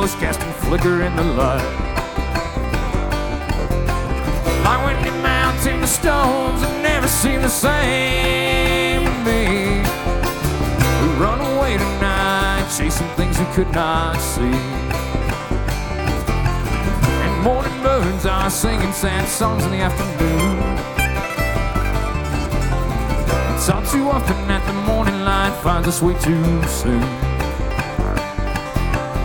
colors casting flicker in the light. Like when you mountain the stones and never seem the same to me. We run away tonight, chasing things we could not see. And morning birds are singing sad songs in the afternoon. It's all too often that the morning light finds us way too soon.